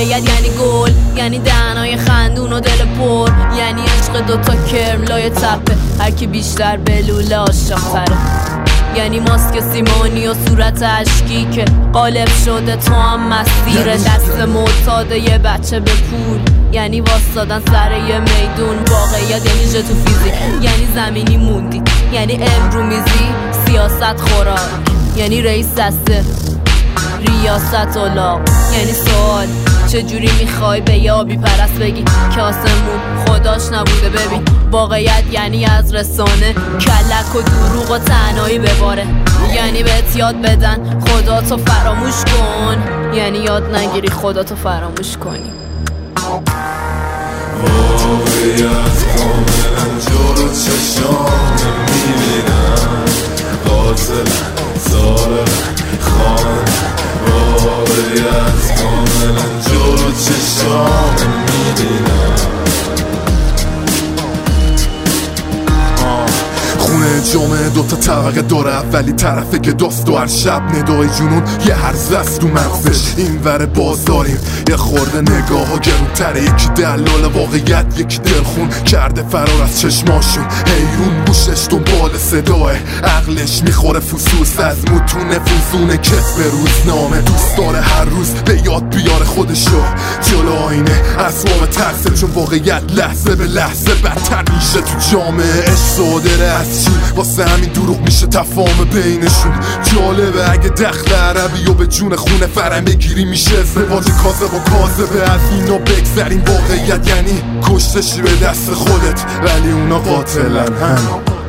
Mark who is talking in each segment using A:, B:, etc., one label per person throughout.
A: واقعیت یعنی گل، یعنی دهنای خندون و دل پر، یعنی عشق دوتا کرم لای تپه، هرکی بیشتر بلوله عاشق‌تره. یعنی ماسک سیمانی و صورت عشقی که قالب شده تو هم مسیر دست معتاد یه بچه به پول، یعنی واسادن سر یه میدون. واقعیت یعنی ژتو فیزیک، یعنی زمینی موندی، یعنی علم میزی، سیاست خوراک، یعنی رئیس دسته ریاست اولاق. یعنی سوال چجوری میخوای به یه آبی پرست بگی که آسمون خداش نبوده؟ ببین واقعیت یعنی از رسانه کلک و دروغ و تنهایی بباره، یعنی بهت یاد بدن خداتو فراموش کن، یعنی یاد نگیری خداتو فراموش کنی.
B: واقعیت کاملا جلو چشام میبینم، قاتلن ظالمن خانه. واقعیت کاملا جلو چشام میبینم. خونه جامعه دوتا طبقه داره، اولی طرفه که داست و هر شب ندای جنون یه هرزه است تو مغزش. این ور باز داریم یه خورده نگاه ها گرونتره، یکی دلال واقعیت یکی دلخون کرده فرار از چشماشون. حیرون گوشش دنبال صداه، عقلش میخوره فسوس از متون فوزونه کس به روزنامه. دوست داره هر روز به یاد بیاره خودشو جلو آینه، اسباب ترسه چون واقعیت لحظه به لحظه بدتر میشه تو جامعه. عشق صادره از چی؟ واسه همین دروغ میشه تفاهم بینشون. جالبه اگه دخل عربی و به جون خونه فرم بگیری میشه ازدواج کاذب و کاذبه. از اینا بگذریم، واقعیت یعنی کشتشی به دست خودت ولی اونا قاتلن هم.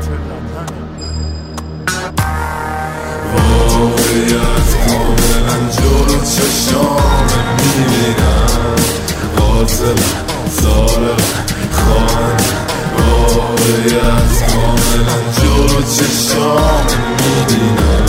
B: واقعیت کاملا جلو چشام میبینم، قاتلن ظالمن خانه. واقعیت کاملا جلو چشام میبینم.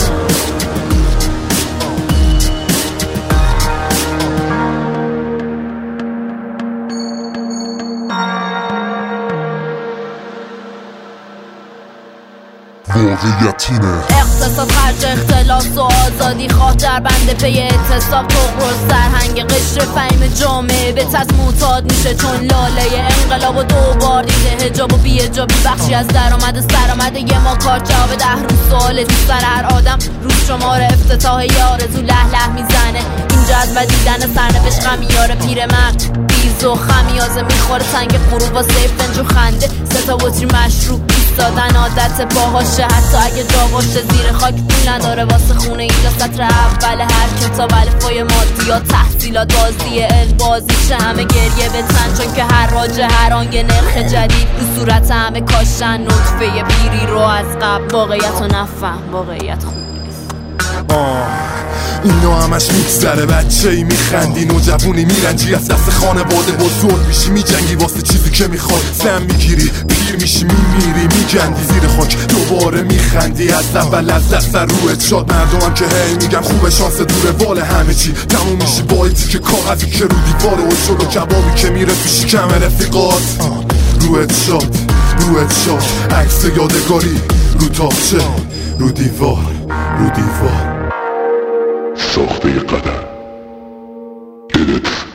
B: واقعیت اینه
A: اقتصاد خرج اختلاس و آزادی خواه در بنده پی اعتصاب، تغرز سرهنگ قشر فهم جامعه به تز معتاد میشه چون لاله انقلاب و دوبار دیده حجاب و بی حجابی بخشی از درآمد سرآمد یه ما کار. جواب 10 روز سوال تو سر هر آدم، روز شمار افتتاح یه آرزو له میزنه. اینجا از دیدن سرنوشت غمیاره پیرمرد بیز و خمیازه میخوره تنگ غروب واسه فنج و خنده. 3 تا بطری مشروب ایستادن عادت باهاشه، حتی اگه جا باشه زیر خاک پول نداره واسه خونه. اینجا سطر اول هر کتاب الفای مادیات، تحصیلات، بازی علم بازیشه، همه گریه بتن چون که هر راجه هر آن یه نرخ جدید رو صورت همه کاشتن نطفه پیری رو از قبل. واقعیت رو نفهم، واقعیت خوب نیست.
B: اینا همش میگذره، بچه ای میخندی، نوجوونی میرنجی، از دست خانواده بزرگ میشی، میجنگی واسه چیزی که میخوای، زن میگیری، پیر میشی، میمیری، میگندی زیر خاک، دوباره میخندی از اول از دست روحت شاد. مردمم که هی میگن خوبه شانس دوره وال همه چی تموم میشی با که کاغذی که رو دیواره و شد و کبابی که میره تو شکم رفیقات. روحت شاد عکس یادگاری رو تاقچه رو دیوار ساخته قدم دلت